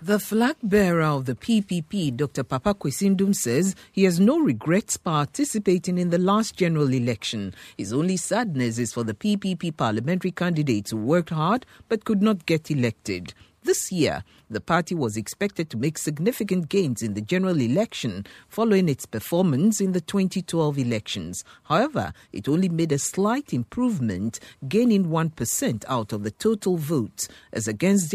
The flag bearer of the PPP, Dr. Papa Kwesi Nduom, says he has no regrets participating in the last general election. His only sadness is for the PPP parliamentary candidates who worked hard but could not get elected. This year, the party was expected to make significant gains in the general election following its performance in the 2012 elections. However, it only made a slight improvement, gaining 1% out of the total votes, as against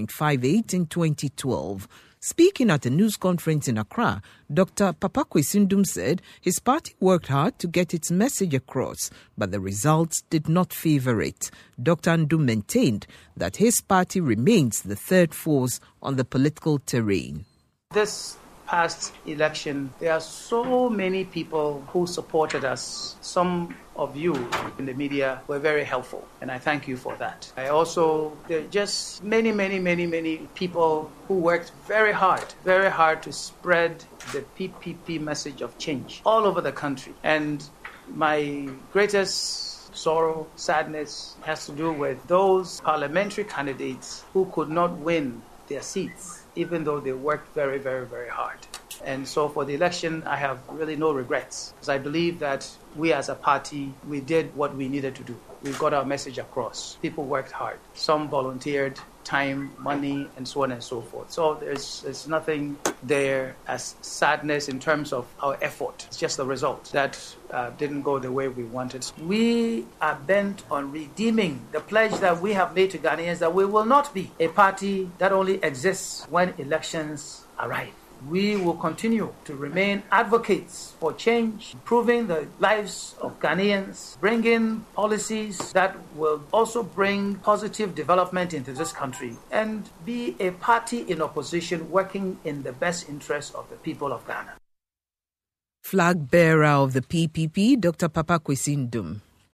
0.58 in 2012. Speaking at a news conference in Accra, Dr. Papa Kwesi Nduom said his party worked hard to get its message across, but the results did not favor it. Dr. Nduom maintained that his party remains the third force on the political terrain. This past election, there are so many people who supported us. Some of you in the media were very helpful, and I thank you for that. There are just many people who worked very hard to spread the PPP message of change all over the country. And my greatest sorrow, sadness has to do with those parliamentary candidates who could not win their seats, even though they worked very hard. And so for the election, I have really no regrets, because I believe that we as a party, we did what we needed to do. We got our message across. People worked hard. Some volunteered time, money, and so on and so forth. So there's nothing there as sadness in terms of our effort. It's just the result that didn't go the way we wanted. We are bent on redeeming the pledge that we have made to Ghanaians that we will not be a party that only exists when elections arrive. We will continue to remain advocates for change, improving the lives of Ghanaians, bringing policies that will also bring positive development into this country, and be a party in opposition working in the best interest of the people of Ghana. Flag bearer of the PPP, Dr. Papa Kwesi Nduom.